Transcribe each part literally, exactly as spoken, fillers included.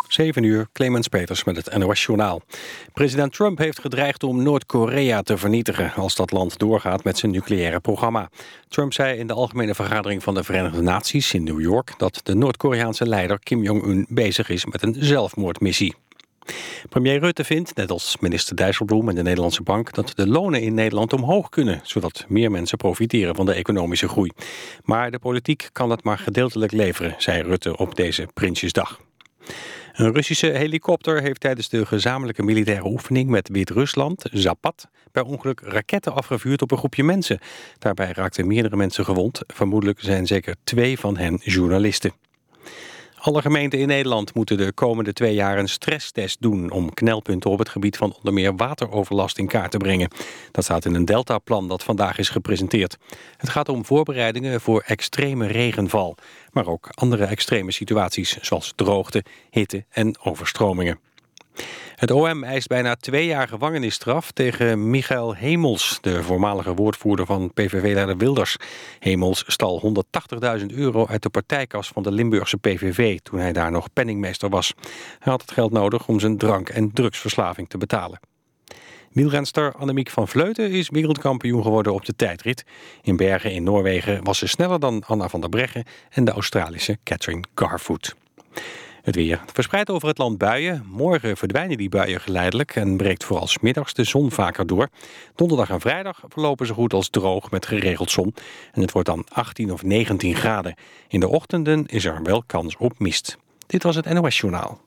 zeven uur, Clemens Peters met het N O S-journaal. President Trump heeft gedreigd om Noord-Korea te vernietigen als dat land doorgaat met zijn nucleaire programma. Trump zei in de Algemene Vergadering van de Verenigde Naties in New York dat de Noord-Koreaanse leider Kim Jong-un bezig is met een zelfmoordmissie. Premier Rutte vindt, net als minister Dijsselbloem en de Nederlandse Bank, dat de lonen in Nederland omhoog kunnen, zodat meer mensen profiteren van de economische groei. Maar de politiek kan het maar gedeeltelijk leveren, zei Rutte op deze Prinsjesdag. Een Russische helikopter heeft tijdens de gezamenlijke militaire oefening met Wit-Rusland, Zapad, per ongeluk raketten afgevuurd op een groepje mensen. Daarbij raakten meerdere mensen gewond. Vermoedelijk zijn zeker twee van hen journalisten. Alle gemeenten in Nederland moeten de komende twee jaar een stresstest doen om knelpunten op het gebied van onder meer wateroverlast in kaart te brengen. Dat staat in een deltaplan dat vandaag is gepresenteerd. Het gaat om voorbereidingen voor extreme regenval, maar ook andere extreme situaties zoals droogte, hitte en overstromingen. Het O M eist bijna twee jaar gevangenisstraf tegen Michael Hemels, de voormalige woordvoerder van P V V-leider Wilders. Hemels stal honderdtachtigduizend euro uit de partijkas van de Limburgse P V V toen hij daar nog penningmeester was. Hij had het geld nodig om zijn drank- en drugsverslaving te betalen. Wielrenster Annemiek van Vleuten is wereldkampioen geworden op de tijdrit. In Bergen in Noorwegen was ze sneller dan Anna van der Breggen en de Australische Catherine Garfoot. Het weer. Verspreid over het land buien. Morgen verdwijnen die buien geleidelijk en breekt vooral 's middags de zon vaker door. Donderdag en vrijdag verlopen ze goed als droog met geregeld zon. En het wordt dan achttien of negentien graden. In de ochtenden is er wel kans op mist. Dit was het N O S-journaal.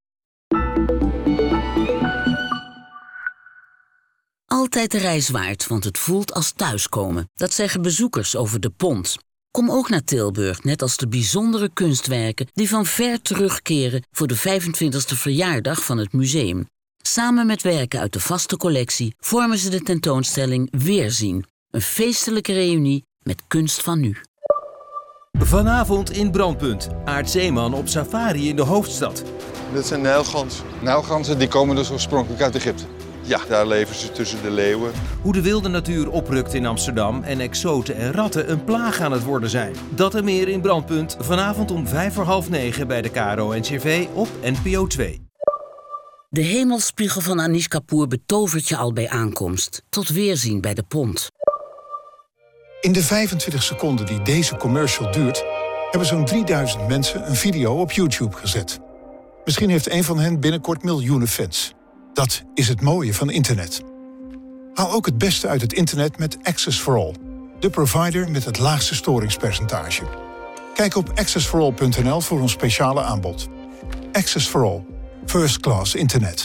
Altijd de reis waard, want het voelt als thuiskomen. Dat zeggen bezoekers over de Pont. Kom ook naar Tilburg, net als de bijzondere kunstwerken die van ver terugkeren voor de vijfentwintigste verjaardag van het museum. Samen met werken uit de vaste collectie vormen ze de tentoonstelling Weerzien. Een feestelijke reunie met kunst van nu. Vanavond in Brandpunt. Aart Zeeman op safari in de hoofdstad. Dit zijn nijlganzen. Nijlganzen die komen dus oorspronkelijk uit Egypte. Ja, daar leven ze tussen de leeuwen. Hoe de wilde natuur oprukt in Amsterdam en exoten en ratten een plaag aan het worden zijn. Dat en meer in Brandpunt. Vanavond om vijf voor half negen bij de K R O N C V op N P O twee. De hemelspiegel van Anish Kapoor betovert je al bij aankomst. Tot weerzien bij de Pont. In de vijfentwintig seconden die deze commercial duurt, hebben zo'n drieduizend mensen een video op YouTube gezet. Misschien heeft een van hen binnenkort miljoenen fans. Dat is het mooie van internet. Haal ook het beste uit het internet met Access for All. De provider met het laagste storingspercentage. Kijk op access for all punt n l voor ons speciale aanbod. Access for All. First class internet.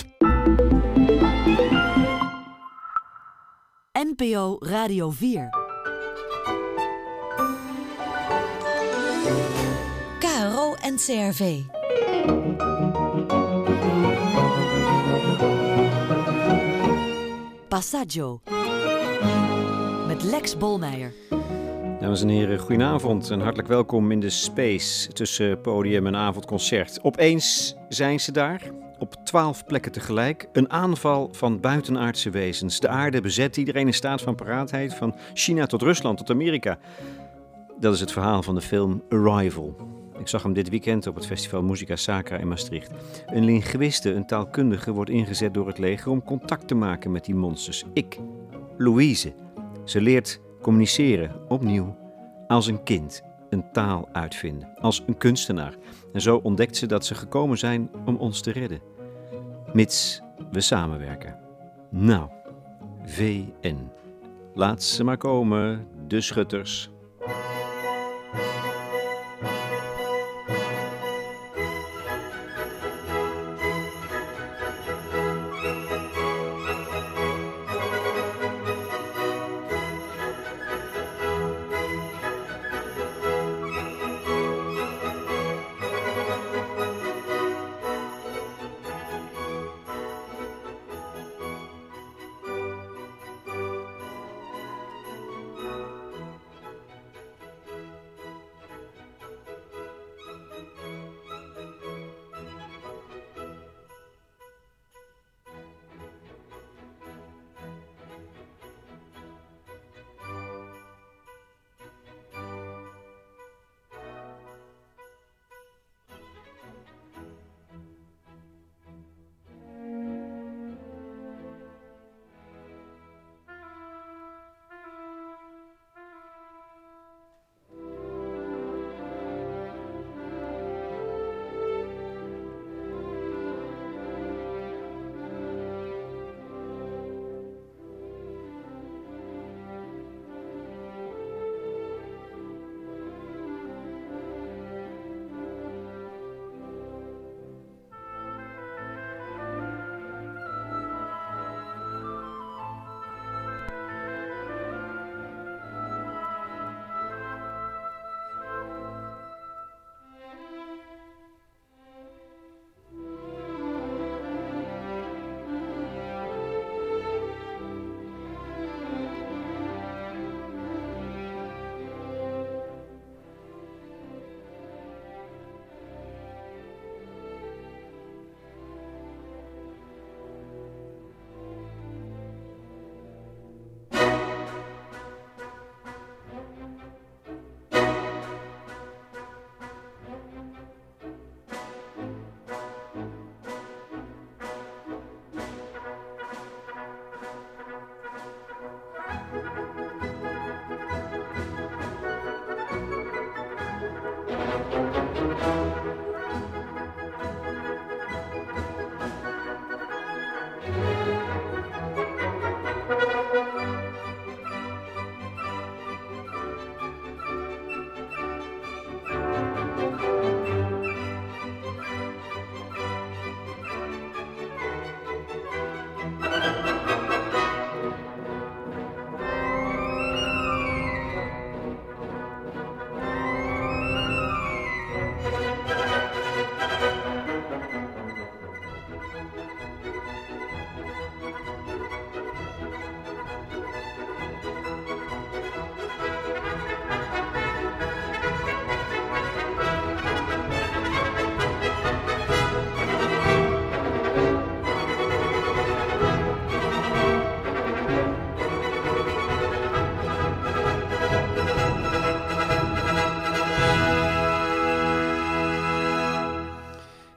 N P O Radio vier. K R O en C R V. Passaggio. Met Lex Bolmeijer. Dames en heren, goedenavond en hartelijk welkom in de space tussen podium en avondconcert. Opeens zijn ze daar, op twaalf plekken tegelijk. Een aanval van buitenaardse wezens. De aarde bezet, iedereen in staat van paraatheid, van China tot Rusland tot Amerika. Dat is het verhaal van de film Arrival. Ik zag hem dit weekend op het festival Musica Sacra in Maastricht. Een linguiste, een taalkundige, wordt ingezet door het leger om contact te maken met die monsters. Ik, Louise. Ze leert communiceren, opnieuw, als een kind, een taal uitvinden, als een kunstenaar. En zo ontdekt ze dat ze gekomen zijn om ons te redden. Mits we samenwerken. Nou, V N. Laat ze maar komen, de schutters.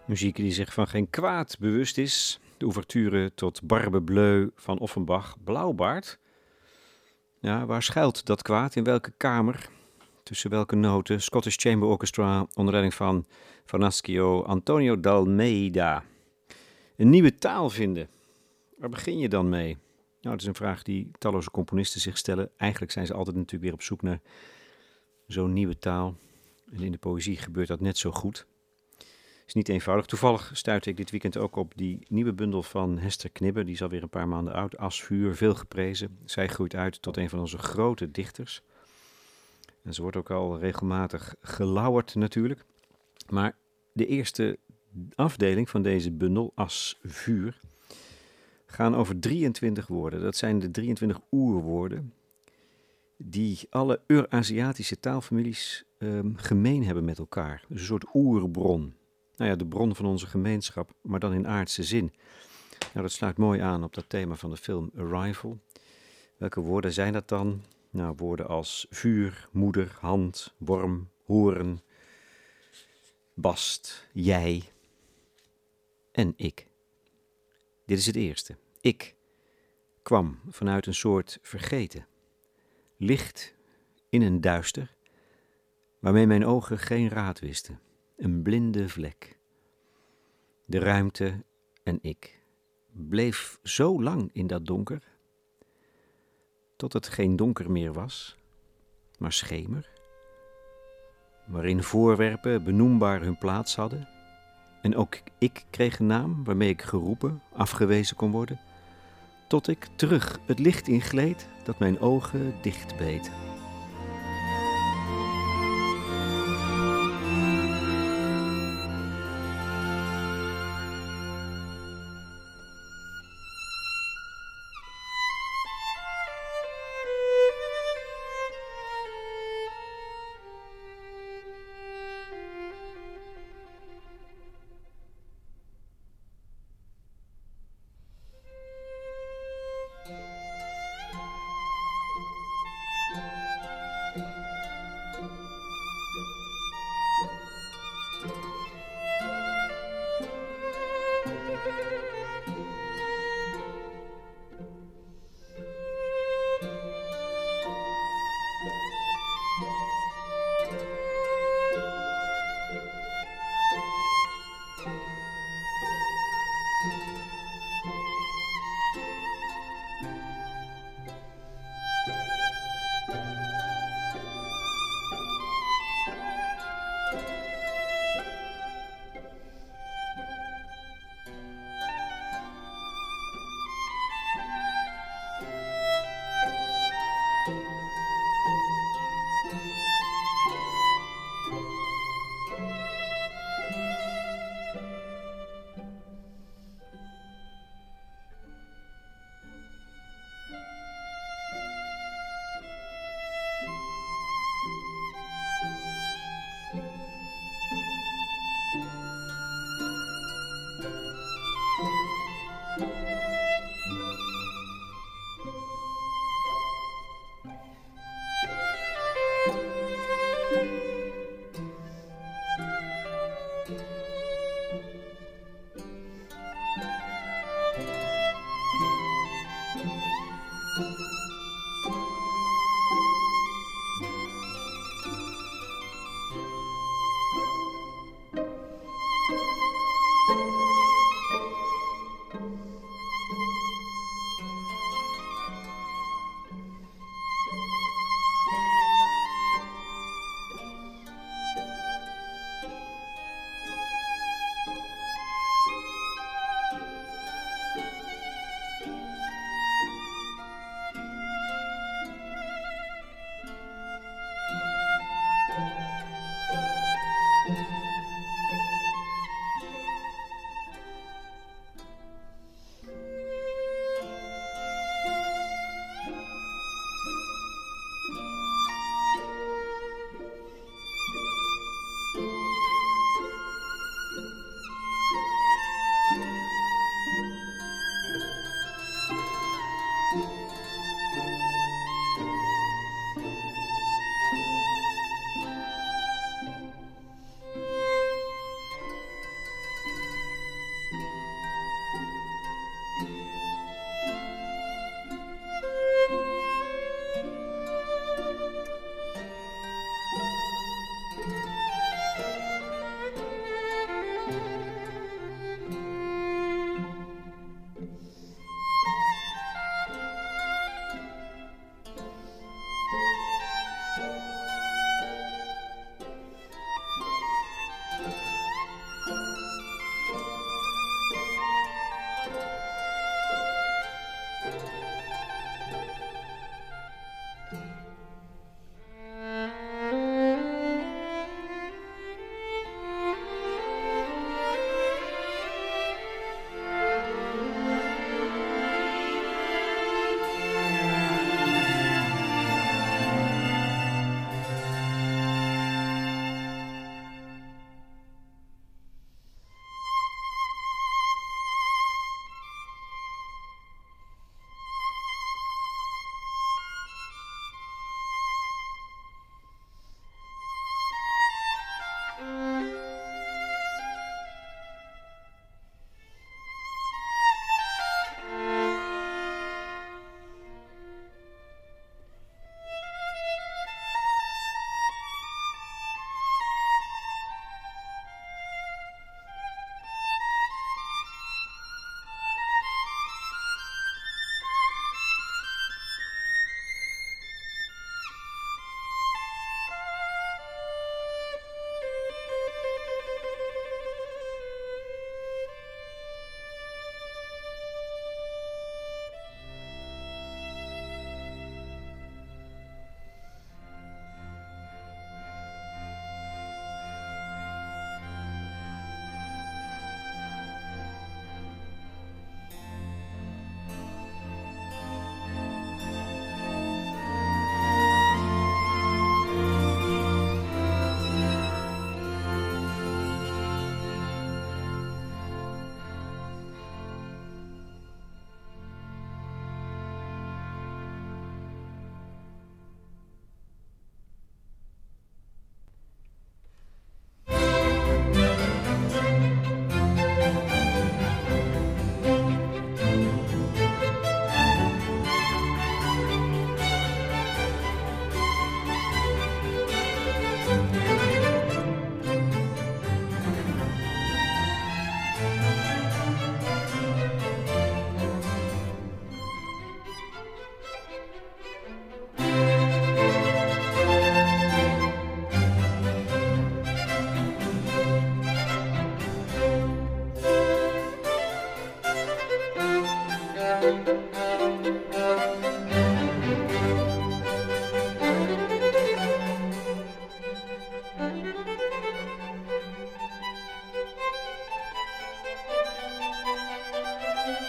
Muziek die zich van geen kwaad bewust is. De ouverture tot Barbe Bleu van Offenbach. Blauwbaard. Ja, waar schuilt dat kwaad? In welke kamer? Tussen welke noten? Scottish Chamber Orchestra onder leiding van Vanascio Antonio d'Almeida. Een nieuwe taal vinden. Waar begin je dan mee? Nou, dat is een vraag die talloze componisten zich stellen. Eigenlijk zijn ze altijd natuurlijk weer op zoek naar zo'n nieuwe taal. En in de poëzie gebeurt dat net zo goed. Is niet eenvoudig. Toevallig stuitte ik dit weekend ook op die nieuwe bundel van Hester Knibbe. Die is alweer een paar maanden oud. Asvuur, veel geprezen. Zij groeit uit tot een van onze grote dichters. En ze wordt ook al regelmatig gelauwerd natuurlijk. Maar de eerste afdeling van deze bundel, Asvuur, gaan over drieëntwintig woorden. Dat zijn de drieëntwintig oerwoorden die alle Euraziatische taalfamilies um, gemeen hebben met elkaar. Dus een soort oerbron. Nou ja, de bron van onze gemeenschap, maar dan in aardse zin. Nou, dat sluit mooi aan op dat thema van de film Arrival. Welke woorden zijn dat dan? Nou, woorden als vuur, moeder, hand, worm, horen, bast, jij en ik. Dit is het eerste. Ik kwam vanuit een soort vergeten. Licht in een duister, waarmee mijn ogen geen raad wisten. Een blinde vlek. De ruimte en ik bleef zo lang in dat donker, tot het geen donker meer was, maar schemer, waarin voorwerpen benoembaar hun plaats hadden, en ook ik kreeg een naam waarmee ik geroepen, afgewezen kon worden, tot ik terug het licht ingleed dat mijn ogen dichtbeet.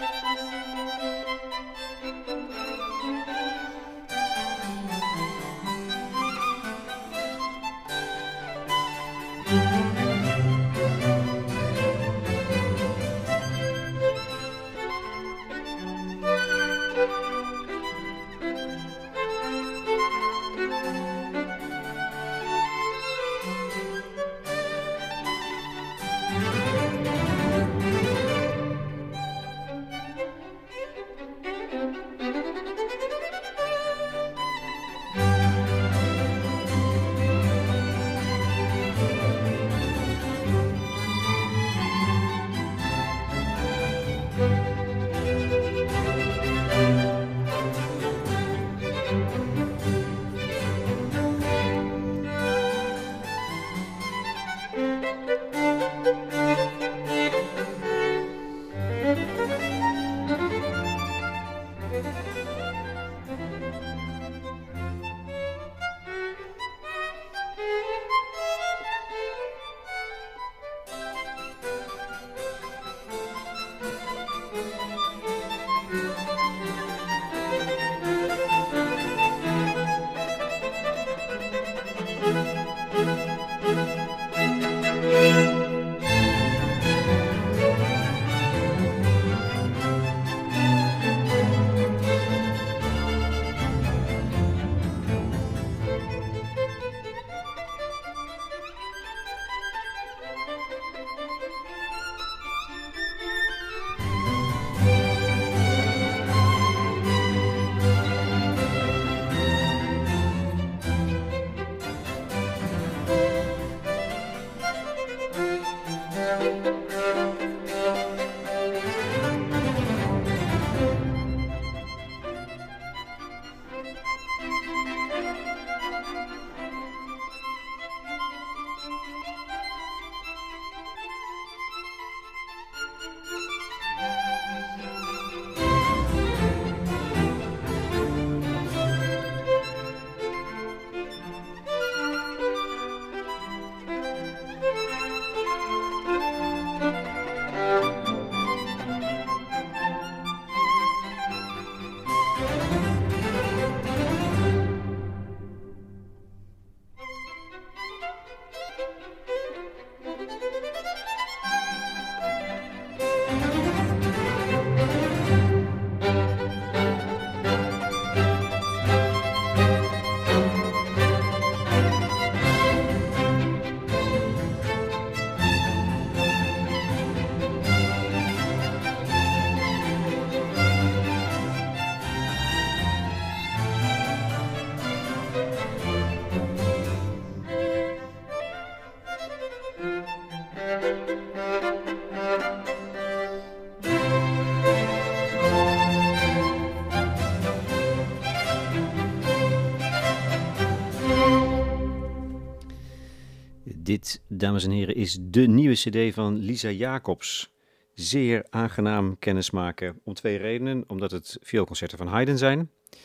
Dit, dames en heren, is de nieuwe cd van Lisa Jacobs. Zeer aangenaam kennismaken om twee redenen. Omdat het vioolconcerten van Haydn zijn.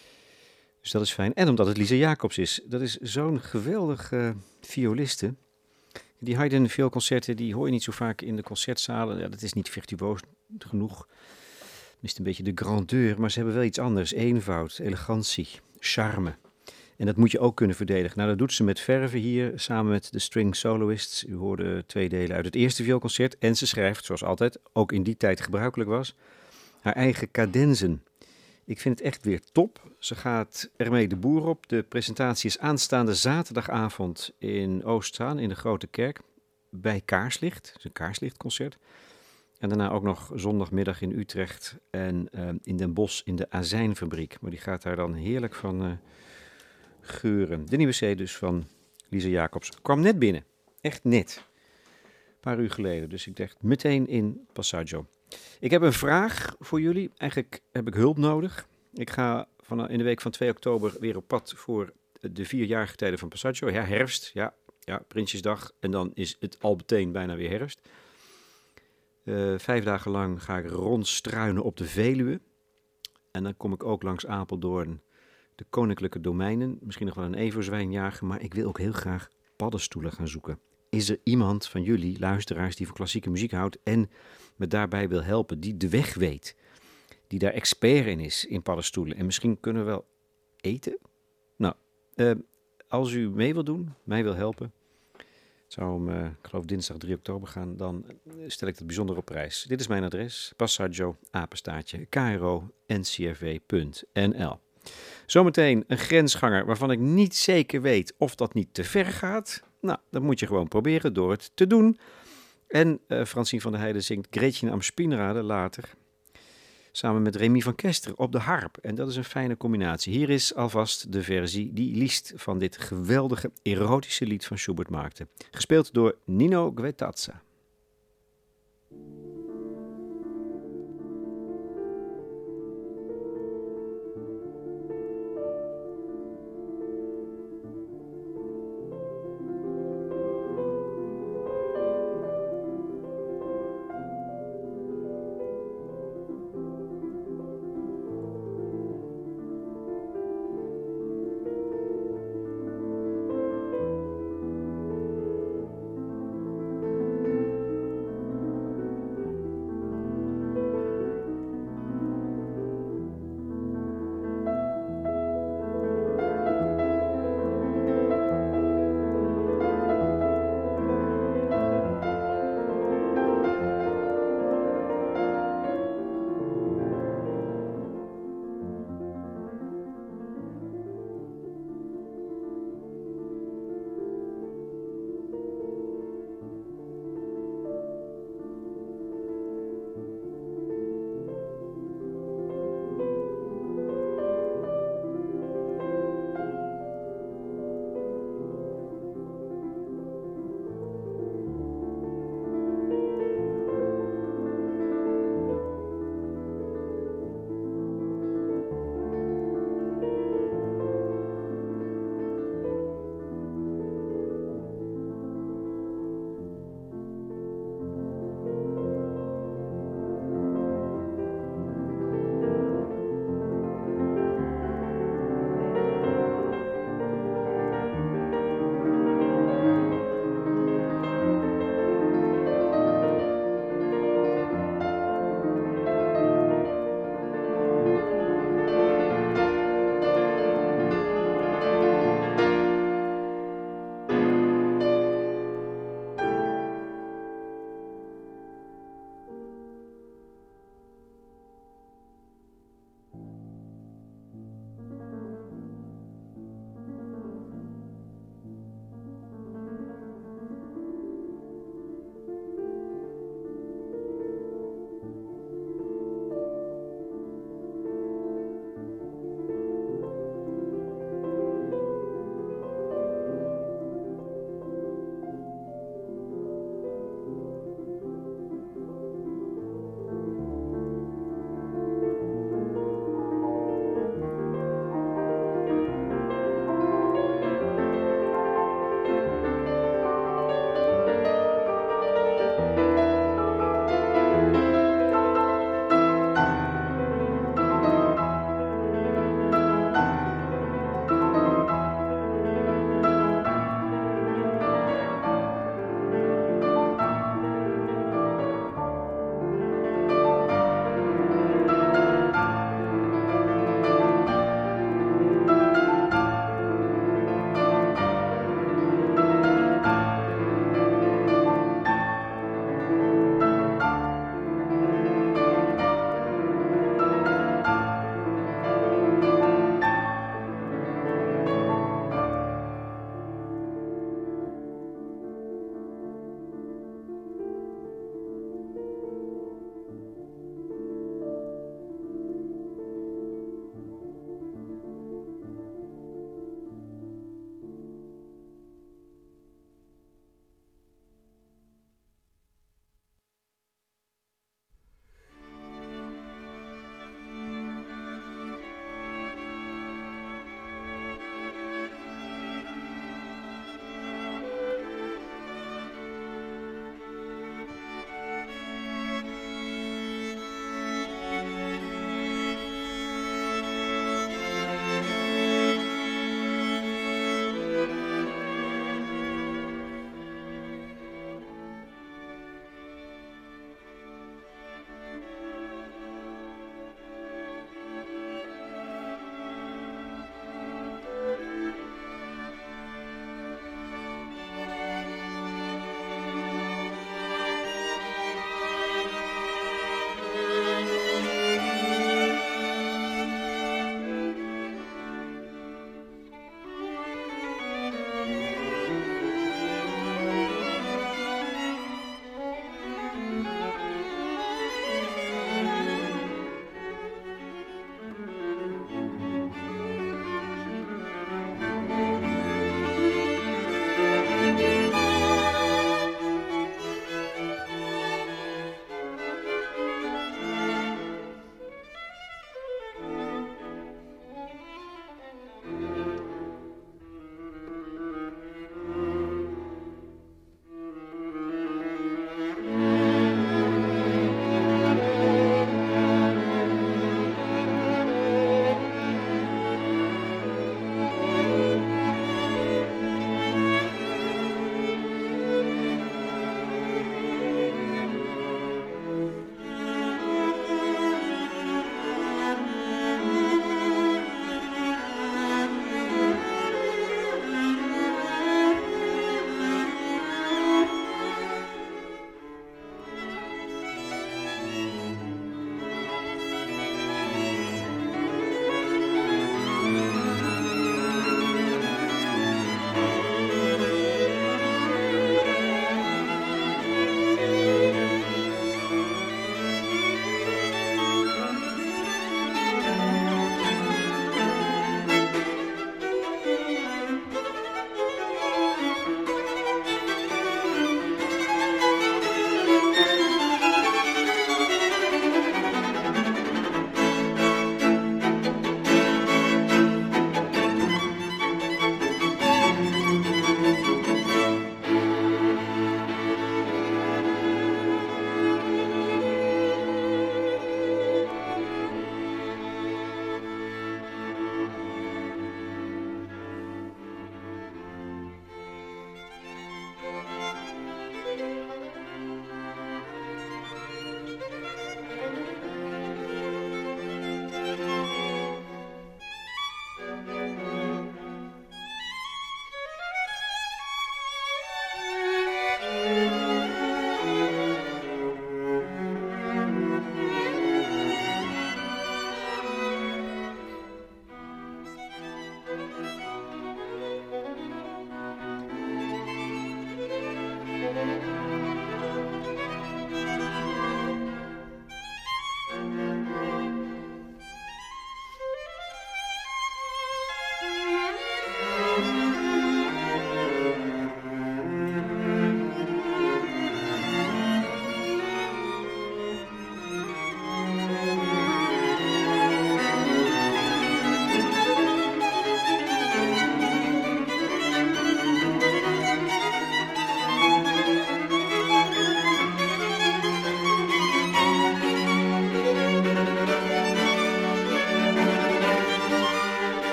Dus dat is fijn. En omdat het Lisa Jacobs is. Dat is zo'n geweldige uh, violiste. Die Haydn vioolconcerten die hoor je niet zo vaak in de concertzalen. Ja, dat is niet virtuoos genoeg. Mist een beetje de grandeur. Maar ze hebben wel iets anders. Eenvoud, elegantie, charme. En dat moet je ook kunnen verdedigen. Nou, dat doet ze met verve hier, samen met de string soloists. U hoorde twee delen uit het eerste vioolconcert. En ze schrijft, zoals altijd, ook in die tijd gebruikelijk was, haar eigen cadenzen. Ik vind het echt weer top. Ze gaat ermee de boer op. De presentatie is aanstaande zaterdagavond in Oostzaan, in de Grote Kerk, bij Kaarslicht. Het is een kaarslichtconcert. En daarna ook nog zondagmiddag in Utrecht en uh, in Den Bosch in de Azijnfabriek. Maar die gaat daar dan heerlijk van uh, geuren. De nieuwe C dus van Lisa Jacobs kwam net binnen. Echt net. Een paar uur geleden. Dus ik dacht meteen in Passaggio. Ik heb een vraag voor jullie. Eigenlijk heb ik hulp nodig. Ik ga van, in de week van twee oktober weer op pad voor de vierjarige tijden van Passaggio. Ja, herfst. Ja, ja, Prinsjesdag. En dan is het al meteen bijna weer herfst. Uh, vijf dagen lang ga ik rondstruinen op de Veluwe. En dan kom ik ook langs Apeldoorn, de koninklijke domeinen. Misschien nog wel een everzwijn jagen, maar ik wil ook heel graag paddenstoelen gaan zoeken. Is er iemand van jullie, luisteraars, die van klassieke muziek houdt en me daarbij wil helpen, die de weg weet? die daar expert in is, in paddenstoelen. En misschien kunnen we wel eten? Nou, uh, als u mee wil doen, mij wil helpen, het zou om, uh, ik geloof dinsdag drie oktober gaan, dan stel ik dat bijzonder op prijs. Dit is mijn adres, passaggio, apenstaartje, k r o n c r v punt n l. Zometeen een grensganger waarvan ik niet zeker weet of dat niet te ver gaat. Nou, dat moet je gewoon proberen door het te doen. En uh, Francine van der Heijden zingt Gretchen am Spinnrade later, samen met Remy van Kester op de harp. En dat is een fijne combinatie. Hier is alvast de versie die Liszt van dit geweldige erotische lied van Schubert maakte. Gespeeld door Nino Guetazza.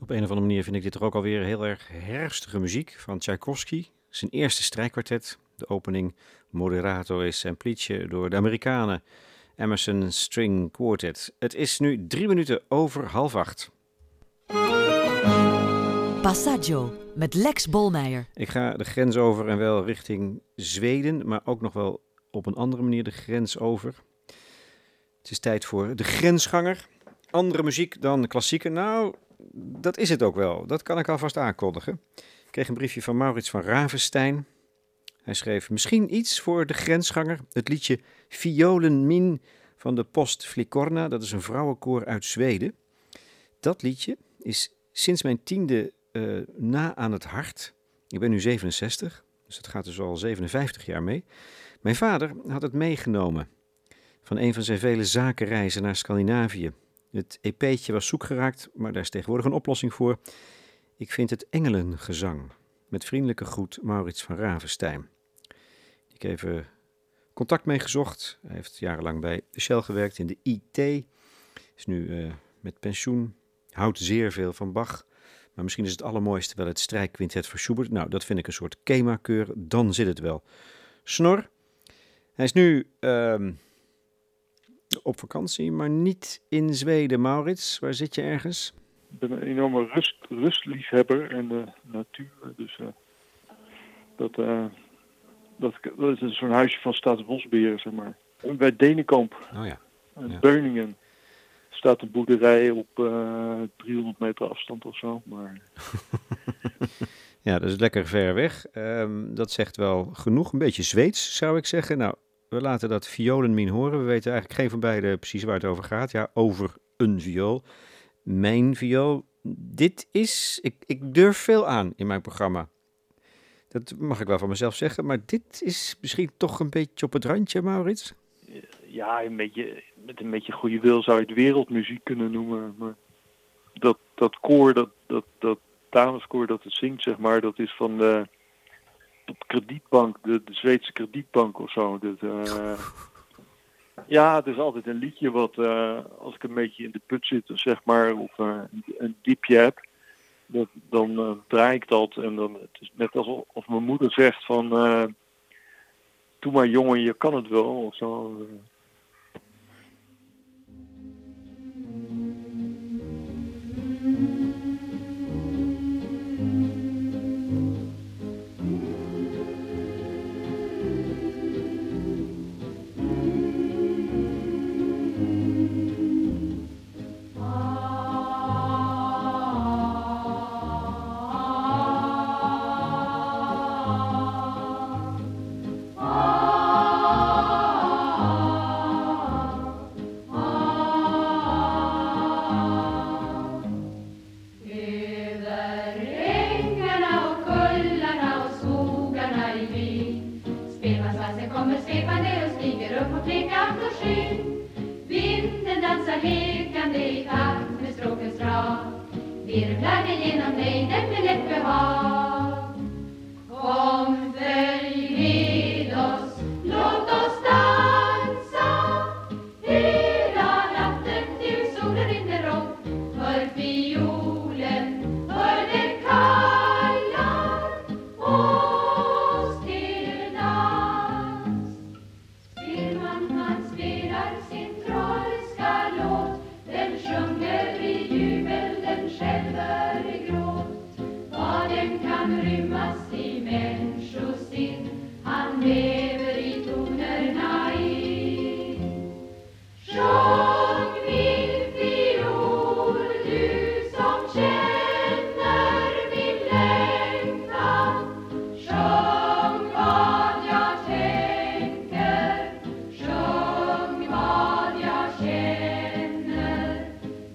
Op een of andere manier vind ik dit toch ook alweer heel erg herfstige muziek van Tchaikovsky. Zijn eerste strijkkwartet. De opening Moderato e Semplice door de Amerikanen Emerson String Quartet. Het is nu drie minuten over half acht. Passaggio met Lex Bolmeijer. Ik ga de grens over en wel richting Zweden, maar ook nog wel op een andere manier de grens over. Het is tijd voor de grensganger. Andere muziek dan klassieke. Nou, dat is het ook wel. Dat kan ik alvast aankondigen. Ik kreeg een briefje van Maurits van Ravenstein. Hij schreef misschien iets voor de grensganger. Het liedje Violen Min van de Post Flikorna. Dat is een vrouwenkoor uit Zweden. Dat liedje is sinds mijn tiende uh, na aan het hart. Ik ben nu zevenenzestig, dus dat gaat dus al zevenenvijftig jaar mee. Mijn vader had het meegenomen van een van zijn vele zakenreizen naar Scandinavië. Het E P'tje was zoek geraakt, maar daar is tegenwoordig een oplossing voor. Ik vind het engelengezang. Met vriendelijke groet Maurits van Ravenstein. Ik heb even contact mee gezocht. Hij heeft jarenlang bij de Shell gewerkt in de I T. Is nu uh, met pensioen. Houdt zeer veel van Bach. Maar misschien is het allermooiste wel het strijkquintet van Schubert. Nou, dat vind ik een soort KEMA-keur. Dan zit het wel. Snor. Hij is nu uh, op vakantie, maar niet in Zweden. Maurits, waar zit je ergens? Ik ben een enorme rust, rustliefhebber en de natuur. Dus uh, dat, uh, dat, dat is zo'n huisje van Staatsbosbeheer, zeg maar. Bij Denenkamp, oh ja. Ja. Beuningen, staat een boerderij op uh, driehonderd meter afstand of zo. Maar... ja, dat is lekker ver weg. Um, dat zegt wel genoeg. Een beetje Zweeds, zou ik zeggen. Nou, we laten dat violenmin horen. We weten eigenlijk geen van beiden precies waar het over gaat. Ja, over een viool. Mijn viool. Dit is... Ik, ik durf veel aan in mijn programma. Dat mag ik wel van mezelf zeggen. Maar dit is misschien toch een beetje op het randje, Maurits? Ja, een beetje, met een beetje goede wil zou je het wereldmuziek kunnen noemen. Maar dat, dat koor, dat, dat, dat dameskoor dat het zingt, zeg maar, dat is van de, de kredietbank, de, de Zweedse kredietbank of zo. Dat, uh, ja, het is altijd een liedje wat, uh, als ik een beetje in de put zit, zeg maar, of uh, een diepje heb, dat, dan uh, draai ik dat. En dan, het is net alsof mijn moeder zegt van, uh, doe maar jongen, je kan het wel, of zo.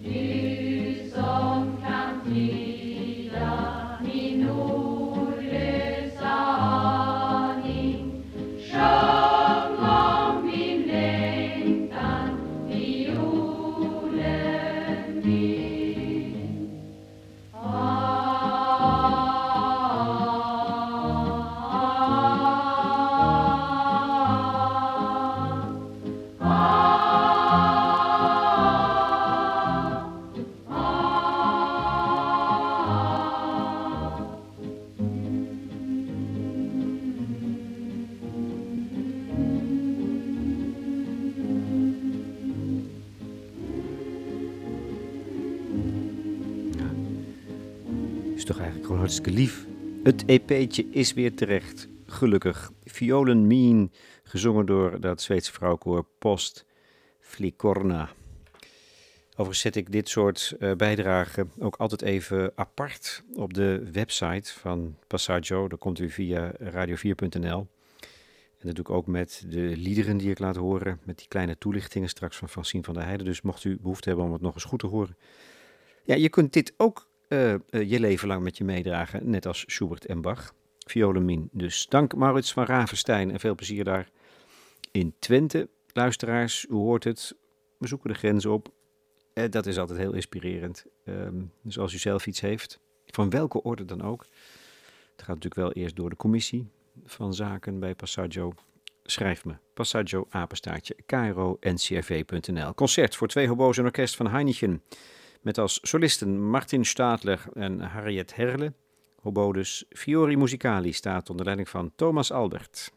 Min ord toch eigenlijk gewoon hartstikke lief. Het E P'tje is weer terecht, gelukkig. Violen Mean, gezongen door dat Zweedse vrouwkoor Post Flikorna. Overigens zet ik dit soort uh, bijdragen ook altijd even apart op de website van Passaggio. Daar komt u via radio vier punt n l. En dat doe ik ook met de liederen die ik laat horen, met die kleine toelichtingen straks van Francine van der Heijden. Dus mocht u behoefte hebben om het nog eens goed te horen. Ja, je kunt dit ook uh, uh, je leven lang met je meedragen, net als Schubert en Bach. Violen Mean. Dus dank Maurits van Ravenstein en veel plezier daar in Twente. Luisteraars, u hoort het, we zoeken de grens op. Uh, dat is altijd heel inspirerend. Um, dus als u zelf iets heeft, van welke orde dan ook. Het gaat natuurlijk wel eerst door de commissie van zaken bij Passaggio. Schrijf me. Passaggio, apenstaartje, k r o n c r v punt n l. Concert voor twee hobo's en orkest van Heinichen. Met als solisten Martin Stadler en Harriet Herle. Hobo dus Fiori Musicali staat onder leiding van Thomas Albert.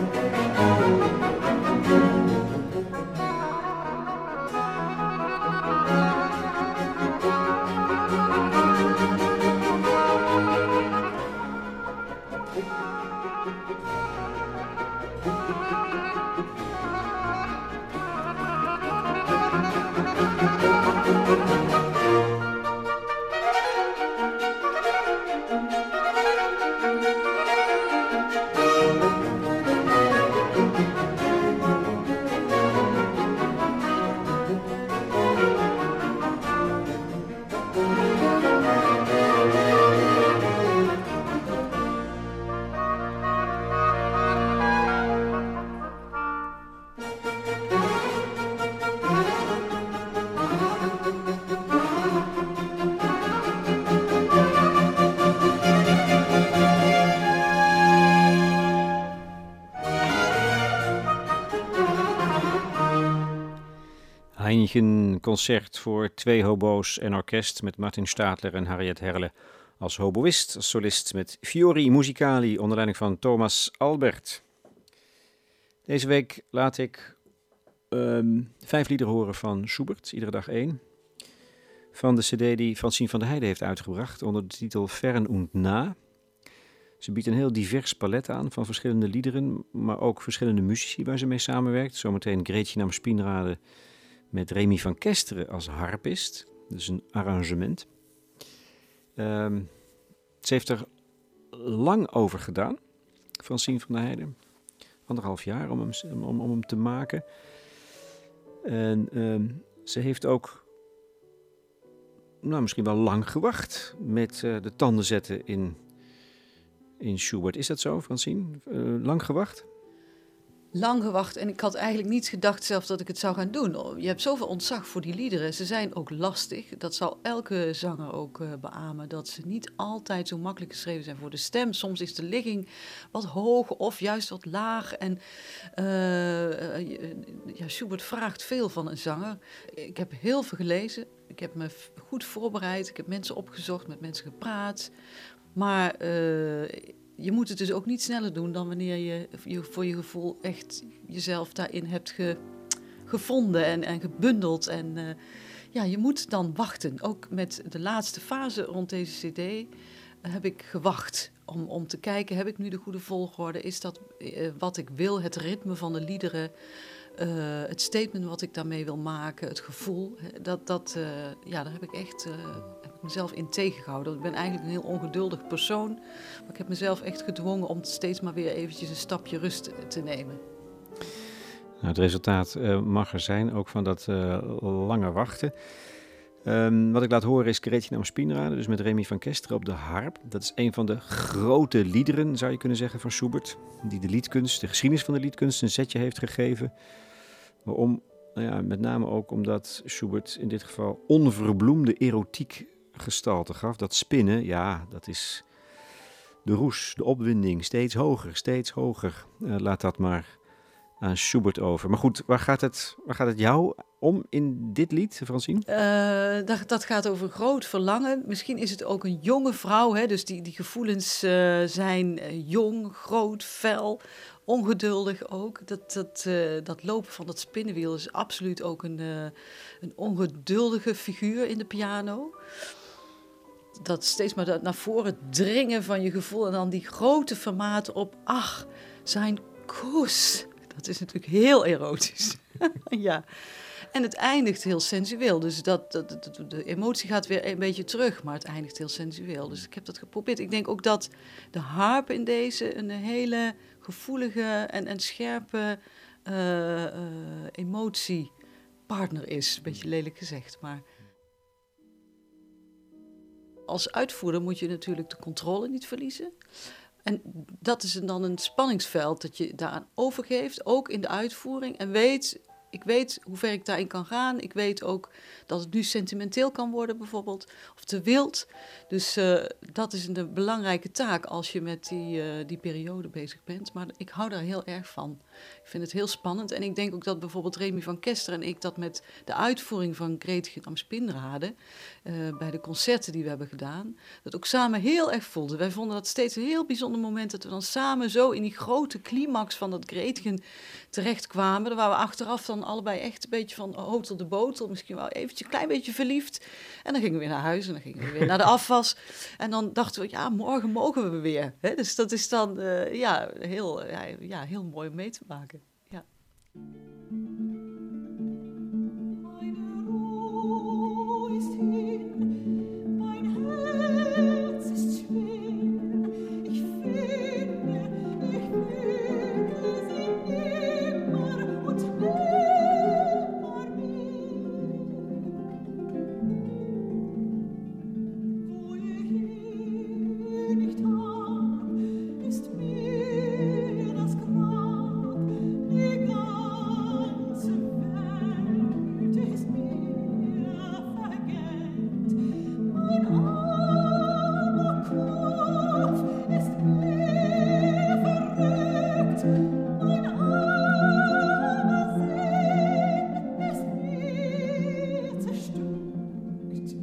Een concert voor twee hobo's en orkest met Martin Stadler en Harriet Herle als hoboïst, als solist met Fiori Musicali onder leiding van Thomas Albert. Deze week laat ik um, vijf liederen horen van Schubert, iedere dag één. Van de cd die Francine van der Heijden heeft uitgebracht onder de titel Fern und Nah. Ze biedt een heel divers palet aan van verschillende liederen, maar ook verschillende muzici waar ze mee samenwerkt. Zometeen Gretchen am Spienrade met Remy van Kesteren als harpist. Dus een arrangement. Um, ze heeft er lang over gedaan, Francine van der Heijden. Anderhalf jaar om hem, om, om hem te maken. En um, ze heeft ook nou, misschien wel lang gewacht met uh, de tanden zetten in, in Schubert. Is dat zo, Francine? Uh, lang gewacht? Lang gewacht en ik had eigenlijk niet gedacht zelf dat ik het zou gaan doen. Je hebt zoveel ontzag voor die liederen. Ze zijn ook lastig. Dat zal elke zanger ook uh, beamen. Dat ze niet altijd zo makkelijk geschreven zijn voor de stem. Soms is de ligging wat hoog of juist wat laag. En uh, uh, ja, Schubert vraagt veel van een zanger. Ik heb heel veel gelezen. Ik heb me goed voorbereid. Ik heb mensen opgezocht, met mensen gepraat. Maar Uh, je moet het dus ook niet sneller doen dan wanneer je, je voor je gevoel echt jezelf daarin hebt ge, gevonden en, en gebundeld. En uh, ja, je moet dan wachten. Ook met de laatste fase rond deze cd uh, heb ik gewacht om, om te kijken, heb ik nu de goede volgorde? Is dat uh, wat ik wil, het ritme van de liederen, uh, het statement wat ik daarmee wil maken, het gevoel? Dat, dat, uh, ja, daar heb ik echt Uh, mezelf in tegengehouden. Ik ben eigenlijk een heel ongeduldig persoon, maar ik heb mezelf echt gedwongen om steeds maar weer eventjes een stapje rust te nemen. Nou, het resultaat uh, mag er zijn, ook van dat uh, lange wachten. Um, wat ik laat horen is Gretchen am Spienrade, dus met Remy van Kesteren op de harp. Dat is een van de grote liederen, zou je kunnen zeggen, van Schubert, die de liedkunst, de geschiedenis van de liedkunst een zetje heeft gegeven. Waarom? Nou ja, met name ook omdat Schubert in dit geval onverbloemde erotiek gestalte gaf. Dat spinnen, ja, dat is de roes, de opwinding, steeds hoger, steeds hoger. Uh, laat dat maar aan Schubert over. Maar goed, waar gaat het, waar gaat het jou om in dit lied, Francine? Uh, dat, dat gaat over groot verlangen. Misschien is het ook een jonge vrouw, hè? Dus die, die gevoelens uh, zijn uh, jong, groot, fel, ongeduldig ook. Dat, dat, uh, dat lopen van dat spinnenwiel is absoluut ook een, uh, een ongeduldige figuur in de piano. Dat steeds maar dat naar voren dringen van je gevoel en dan die grote formaten op, ach, zijn Kuss. Dat is natuurlijk heel erotisch. Ja. En het eindigt heel sensueel. Dus dat, dat, dat, de emotie gaat weer een beetje terug, maar het eindigt heel sensueel. Dus ik heb dat geprobeerd. Ik denk ook dat de harp in deze een hele gevoelige en, en scherpe uh, uh, emotiepartner is. Een beetje lelijk gezegd, maar als uitvoerder moet je natuurlijk de controle niet verliezen. En dat is dan een spanningsveld dat je daaraan overgeeft, ook in de uitvoering. En weet, ik weet hoe ver ik daarin kan gaan. Ik weet ook dat het nu sentimenteel kan worden bijvoorbeeld, of te wild. Dus uh, dat is een belangrijke taak als je met die, uh, die periode bezig bent. Maar ik hou daar heel erg van. Ik vind het heel spannend. En ik denk ook dat bijvoorbeeld Remy van Kesteren en ik dat met de uitvoering van Gretchen am Spinnrade, uh, bij de concerten die we hebben gedaan, dat ook samen heel erg voelden. Wij vonden dat steeds een heel bijzonder moment dat we dan samen zo in die grote climax van dat Gretchen terechtkwamen. Daar waren we achteraf dan allebei echt een beetje van hotel de botel, misschien wel eventjes een klein beetje verliefd. En dan gingen we weer naar huis en dan gingen we weer naar de afwas. En dan dachten we, ja, morgen mogen we weer. Hè? Dus dat is dan uh, ja, heel, ja, ja, heel mooi om mee te maken. Ja. Meine Ruhe ist hin, mein Herz ist schwer. Ich finde, ich fühle sie immer und nimmer mehr. Wo ich hier nicht hab, ist mir das Grab, die ganze Welt ist mir vergällt. Mein armer Kopf ist mir verrückt, mein armer Sinn ist mir zerstückt.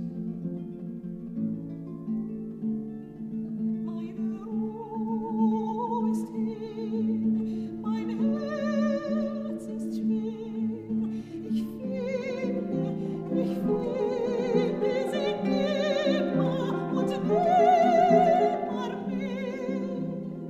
Meine Ruhe ist hin, mein Herz ist schwer. Ich finde, ich finde sie nimmer und nimmer mehr.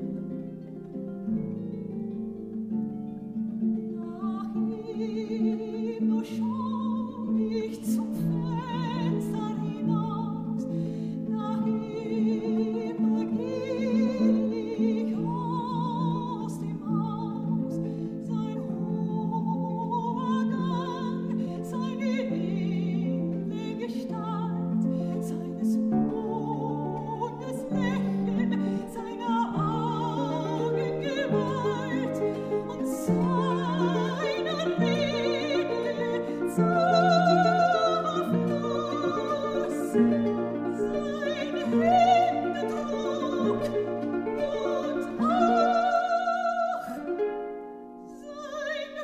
Nach ihm nur schau ich zum Fenster hinaus, nach ihm nur geh ich aus dem Haus. Sein hoher Gang, seine edle Gestalt, seines Mondes Lächeln, seiner Augen Gewalt und seiner Rede Zauberfluss, sein Händedruck und auch sein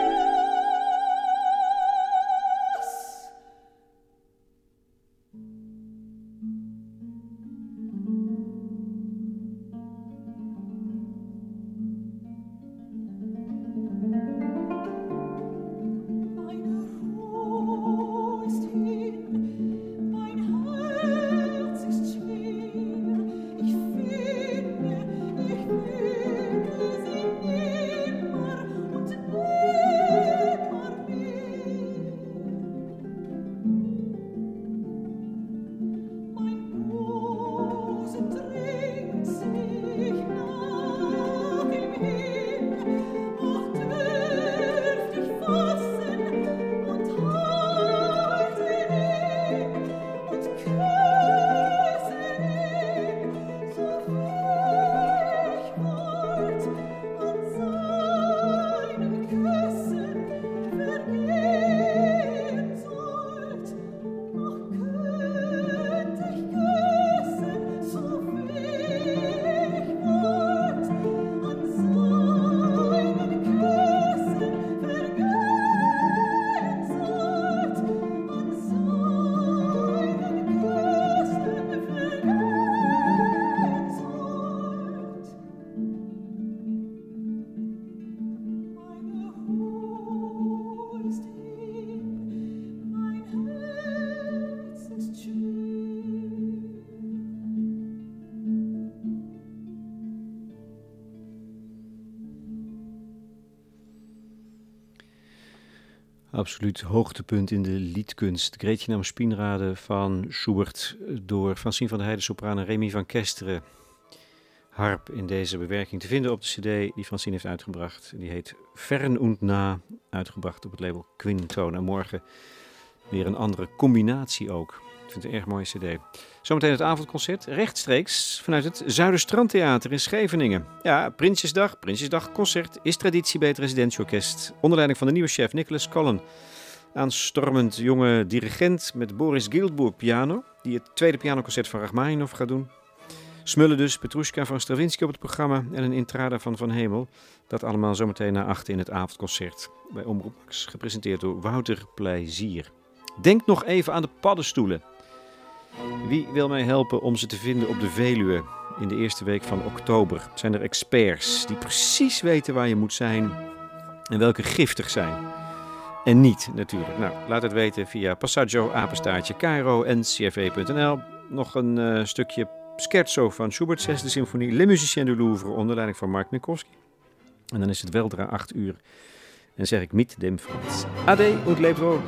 Kuss. Meine Ruhe ist hin, mein Herz ist schwer. Ich finde, ich finde sie nimmer und nimmer mehr. Mein Busen drängt sich nach ihm hin, ach, dürft ich fassen und halten ihn und küssen ihn, so wie ich wollt an seinen Küssen vergehen sollt. Ach, könnt ich küssen, so wie ich wollt an seinen Küssen vergehen sollt, an seinen Küssen vergehen sollt. Meine Ruhe ist hin, mein Herz ist schwer. Absoluut hoogtepunt in de liedkunst. Gretchen am Spinnrade van Schubert door Francine van der Heijden, sopraan en Remy van Kesteren, harp, in deze bewerking te vinden op de cd die Francine heeft uitgebracht. Die heet Fern und Nah, uitgebracht op het label Quintone. En morgen weer een andere combinatie ook. Ik vind het een erg mooie cd. Zometeen het avondconcert, rechtstreeks vanuit het Zuiderstrandtheater in Scheveningen. Ja, Prinsjesdag, Prinsjesdag concert is traditie bij het residentieorkest. Onder leiding van de nieuwe chef Nicholas Cullen. Aanstormend jonge dirigent met Boris Giltburg piano, die het tweede pianoconcert van Rachmaninov gaat doen. Smullen dus, Petrushka van Stravinsky op het programma en een intrada van Van Hemel. Dat allemaal zometeen na acht in het avondconcert. Bij Omroep Max, gepresenteerd door Wouter Plezier. Denk nog even aan de paddenstoelen. Wie wil mij helpen om ze te vinden op de Veluwe in de eerste week van oktober? Zijn er experts die precies weten waar je moet zijn en welke giftig zijn? En niet natuurlijk. Nou, laat het weten via passaggio apenstaartje k r o n c r v punt n l. Nog een uh, stukje scherzo van Schubert, zesde symfonie, Les Musiciens du Louvre, onder leiding van Mark Minkowski. En dan is het weldra acht uur. En zeg ik mit dem Franz. Ade und lebt wohl.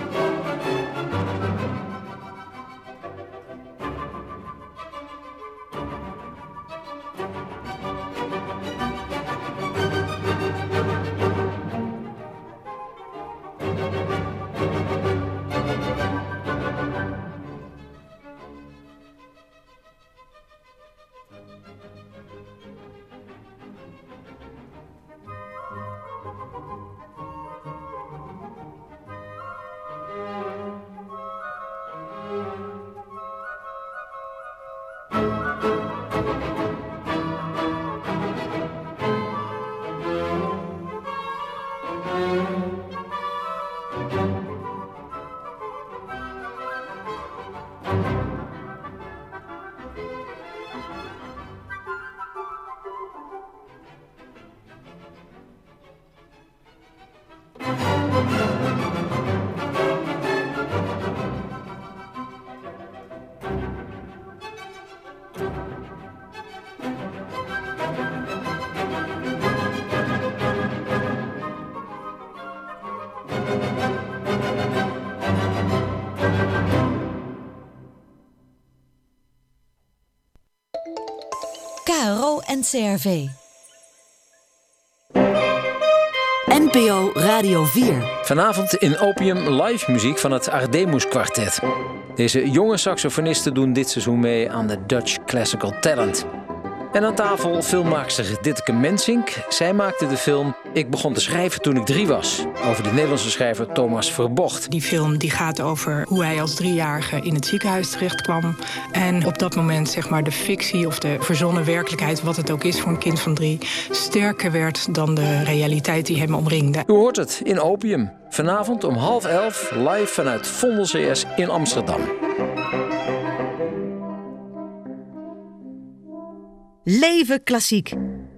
K R O en C R V. N P O Radio vier. Vanavond in Opium live muziek van het Ardemus Quartet. Deze jonge saxofonisten doen dit seizoen mee aan de Dutch Classical Talent. En aan tafel filmmaakster Ditteke Mensink. Zij maakte de film Ik begon te schrijven toen ik drie was. Over de Nederlandse schrijver Thomas Verbocht. Die film die gaat over hoe hij als driejarige in het ziekenhuis terecht kwam. En op dat moment zeg maar de fictie of de verzonnen werkelijkheid, wat het ook is voor een kind van drie, sterker werd dan de realiteit die hem omringde. U hoort het in Opium. Vanavond om half elf live vanuit Vondel C S in Amsterdam. Leven klassiek.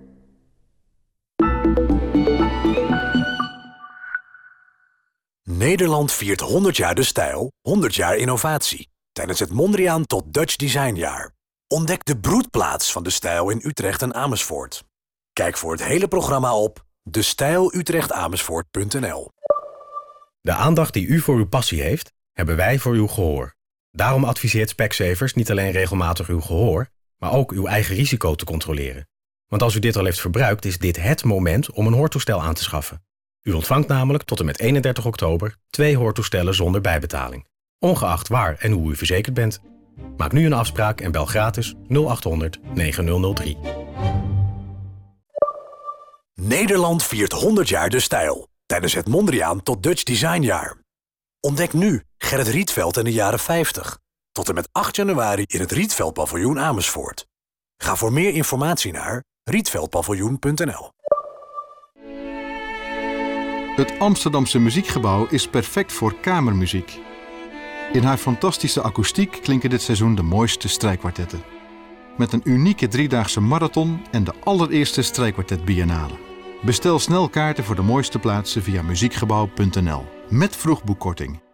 Nederland viert honderd jaar de stijl, honderd jaar innovatie. Tijdens het Mondriaan tot Dutch Designjaar. Ontdek de broedplaats van de stijl in Utrecht en Amersfoort. Kijk voor het hele programma op de stijl utrecht amersfoort punt n l. De aandacht die u voor uw passie heeft, hebben wij voor uw gehoor. Daarom adviseert Specsavers niet alleen regelmatig uw gehoor, maar ook uw eigen risico te controleren. Want als u dit al heeft verbruikt, is dit het moment om een hoortoestel aan te schaffen. U ontvangt namelijk tot en met eenendertig oktober twee hoortoestellen zonder bijbetaling. Ongeacht waar en hoe u verzekerd bent. Maak nu een afspraak en bel gratis nul acht honderd negen nul nul drie. Nederland viert honderd jaar de stijl. Tijdens het Mondriaan tot Dutch Designjaar. Ontdek nu Gerrit Rietveld in de jaren vijftig. Tot en met acht januari in het Rietveld Paviljoen Amersfoort. Ga voor meer informatie naar rietveld-paviljoen punt n l. Het Amsterdamse muziekgebouw is perfect voor kamermuziek. In haar fantastische akoestiek klinken dit seizoen de mooiste strijkkwartetten. Met een unieke driedaagse marathon en de allereerste strijkkwartet biennale. Bestel snel kaarten voor de mooiste plaatsen via muziekgebouw punt n l. Met vroegboekkorting.